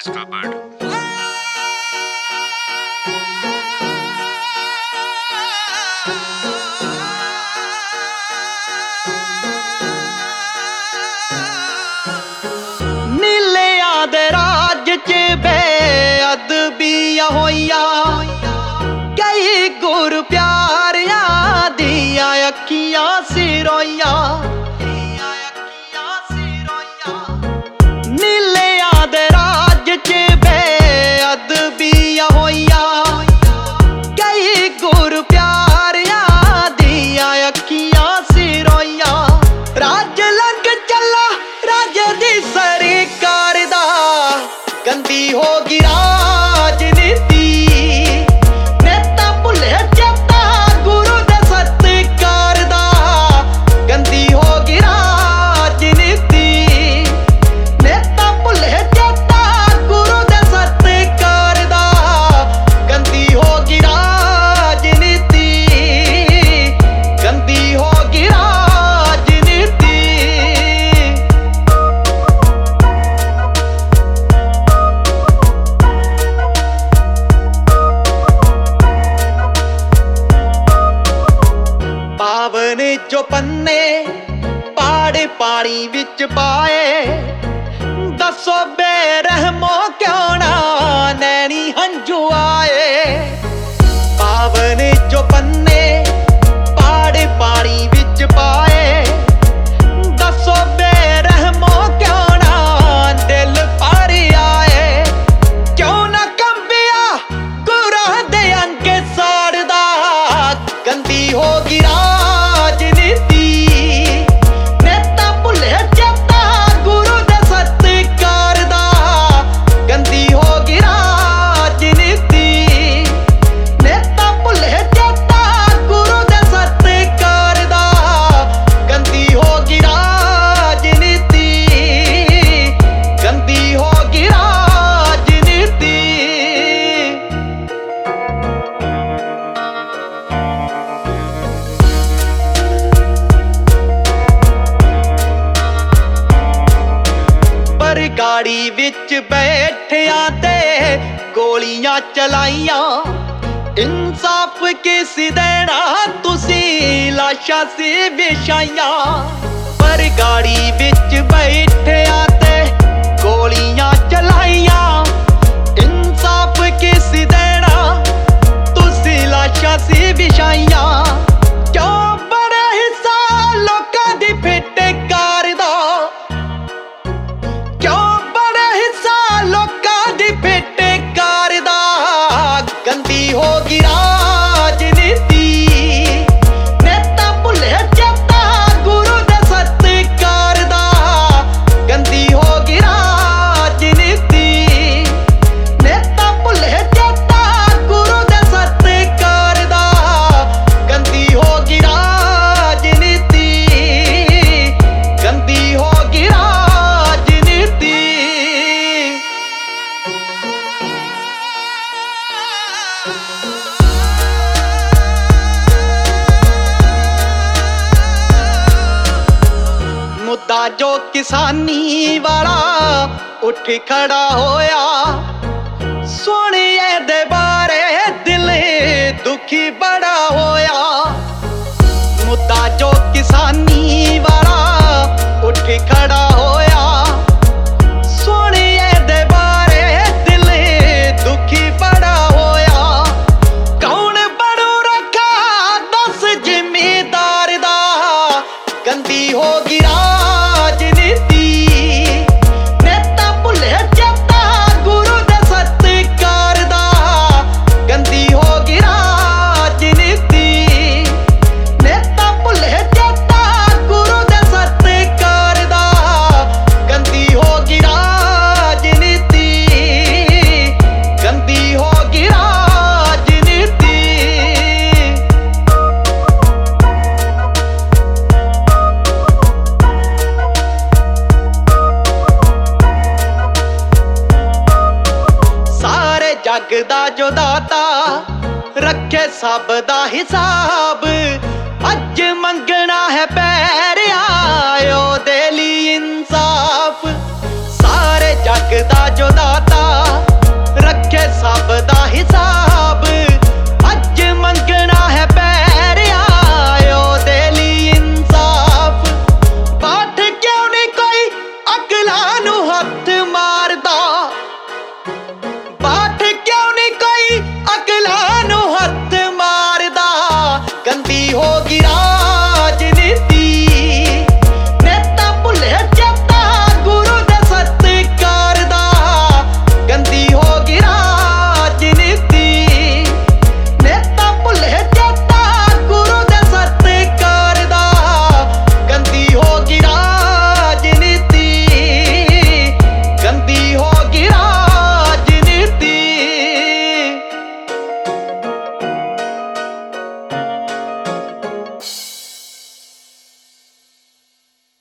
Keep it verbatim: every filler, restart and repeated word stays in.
इसका बर्ड। नीलिया दे राज च बेअदबियां होइया, कई गुर प्यारियां दिया अखियां सिरोइया। नीलिया दे राज च बेअदबियां होइया, कई गुर प्यारियां दिया अखियां सिरोइया। राज लंघ चला राजे दी सरकार दा, गंदी होगी राजनीति। नेता भुले चेता गुरु दे सत्कार दा, गंदी होगी राजनीति। नेता भुले चेता गुरु दे सत्कार दा, गंदी होगी राजनीति। गंदी होगी राजनीति। पावन जो पन्ने पाड़े पानी विच पाए, दसो बेरहमो क्यों ना नैनी हंजू आए। पावन जो पन्ने पाड़े पानी विच पाए, दसो बेरहमो क्यों ना दिल भर आए। क्यों ना कंबिया गुरां दे अंगे साड़दा, गंदी होगी राजनीति। नेता भुले चेता गुरु दे सत्कार दा, गंदी होगी राजनीति। नेता भुले चेता गुरु दे सत्कार दा, गंदी होगी राजनीति। गंदी होगी राजनीति। पर गाड़ी विच बैठिया ते गोलियां चलाइयां, इंसाफ किस देना तुसी लाशां सी विछाइयां। पर गाड़ी विच बैठिया ते गोलियां चलाइयां, इंसाफ किस देना तुसी लाशां सी विछाइयां। क्यों बड़े हिस्सा लोकां दी फिटकार दा, क्यों बड़े हिस्सा लोकां दी फिटकार दा, गंदी होगी राजनीति। नेता भुले चेता गुरु दे सत्कार दा, गंदी होगी राजनीति। नेता भुले चेता गुरु दे सत्कार दा, गंदी होगी राजनीति। गंदी होगी राजनीति। मुद्दा जो किसानी वाला उठ खड़ा होया, सुनिए दे बारे दिल दुखी बड़ा होया। मुद्दा जो किसानी वाला उठ खड़ा होया, सुनिए दे बारे दिल दुखी बड़ा होया। कौन बड़ू रखा दस जिम्मेदार दा, गंदी होगी राजनीति। नेता भुले चेता गुरु दे सत्कार दा, गंदी होगी राजनीति। नेता भुले चेता गुरु दे सत्कार दा, गंदी होगी राजनीति। गंदी होगी राजनीति। सारे जग दा जो दाता रखे सब दा हिसाब, अज मंगना है पैरिया ओ दे ली इंसाफ। सारे जग दा जो दाता ਹੱਥ